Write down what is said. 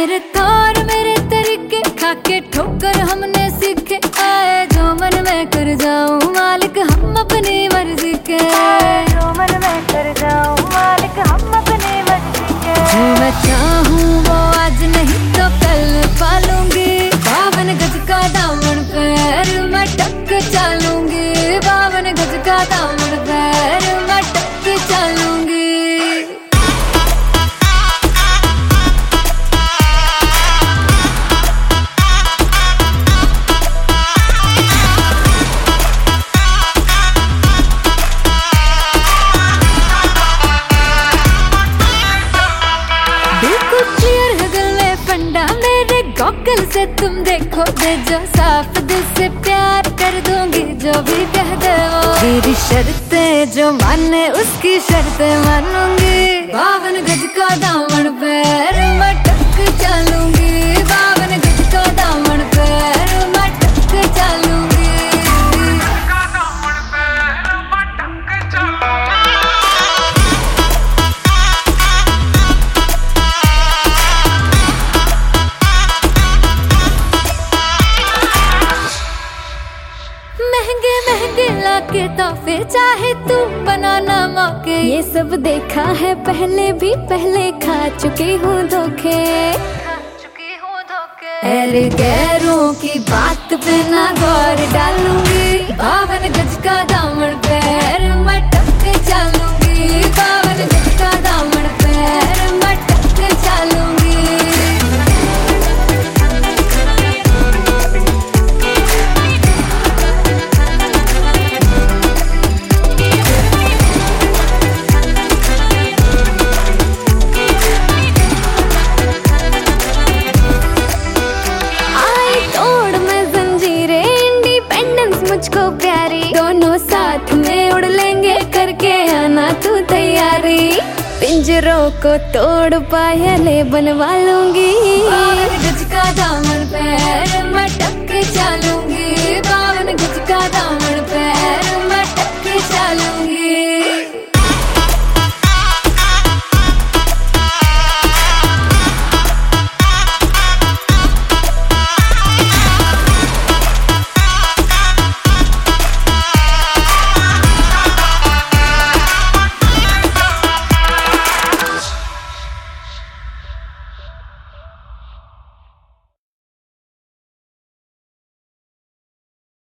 मेरे तौर मेरे तरीके खाके ठोकर हमने सीखे, आए जो मन में कर जाऊं मालिक हम अपनी मर्जी के, जो मन में कर जाऊं मालिक हम अपनी मर्जी के। जो मैं चाहूं वो आज नहीं तो कल पालूंगी, 52 गज का दामन पैर मैं टक चालूंगी, 52 गज का दामन पैर मैं टक चालूंगी। गॉगल से तुम देखो दे जो साफ दिल से प्यार कर दूंगी, जो भी कह दे वो मेरी शर्तें जो माने उसकी शर्तें मानूंगी, 52 गज का दामन पैर मैं टक चालूंगी, 52 गज का दामन पैर मैं टक चालूंगी। महंगे महंगे लाके तोहफे चाहे तू बनाना मौके, ये सब देखा है पहले भी, पहले खा चुकी हूँ धोखे, अरे गैरों की बात पे ना गौर डालूंगी, 52 गज का दामन पैर मैं टक चालूंगी, 52 गज का दामन पैर मैं टक चालूंगी। मुझको प्यारी दोनों साथ में उड़ लेंगे, करके आना तू तैयारी, पिंजरों को तोड़ पायले बनवा लूंगी, 52 गज का दामन पैर मैं टक चालूंगी।